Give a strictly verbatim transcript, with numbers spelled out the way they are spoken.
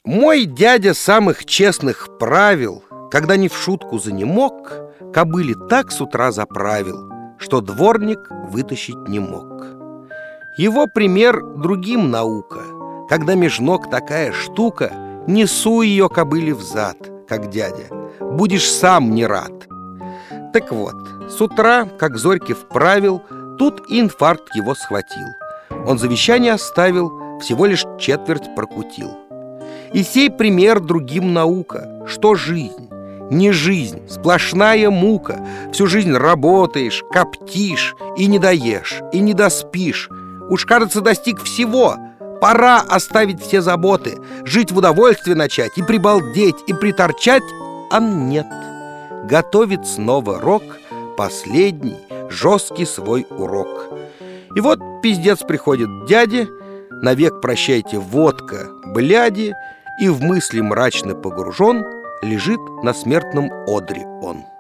Мой дядя самых честных правил, когда не в шутку занемог, кобыле так с утра заправил, что дворник вытащить не мог. Его пример другим наука. Когда меж ног такая штука, не суй ее кобыле взад, как дядя, будешь сам не рад. Так вот, с утра, как Зорьке вправил, тут инфаркт его схватил. Он завещание оставил, всего лишь четверть прокутил. И сей пример другим наука, что жизнь не жизнь, сплошная мука. Всю жизнь работаешь, коптишь, и не доешь, и не доспишь. Уж, кажется, достиг всего. Пора оставить все заботы, жить в удовольствии начать, и прибалдеть, и приторчать. А нет, готовит снова рок, последний, жесткий свой урок. И вот пиздец приходит к дяде, навек прощайте водка, бляди, и в мысли мрачно погружен лежит на смертном одре он.